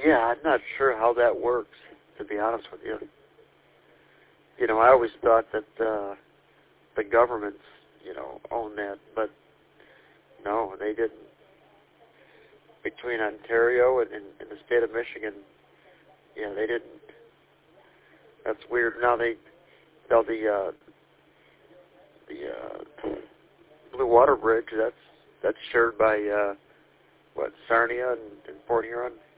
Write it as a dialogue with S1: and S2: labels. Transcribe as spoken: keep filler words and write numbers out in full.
S1: Yeah, I'm not sure how that works, to be honest with you. You know, I always thought that uh, the governments, you know, own that, but no, they didn't. Between Ontario and, and, and the state of Michigan, yeah, they didn't. That's weird. Now they, now the uh, the uh, Blue Water Bridge, that's that's shared by uh, what, Sarnia and, and Port Huron.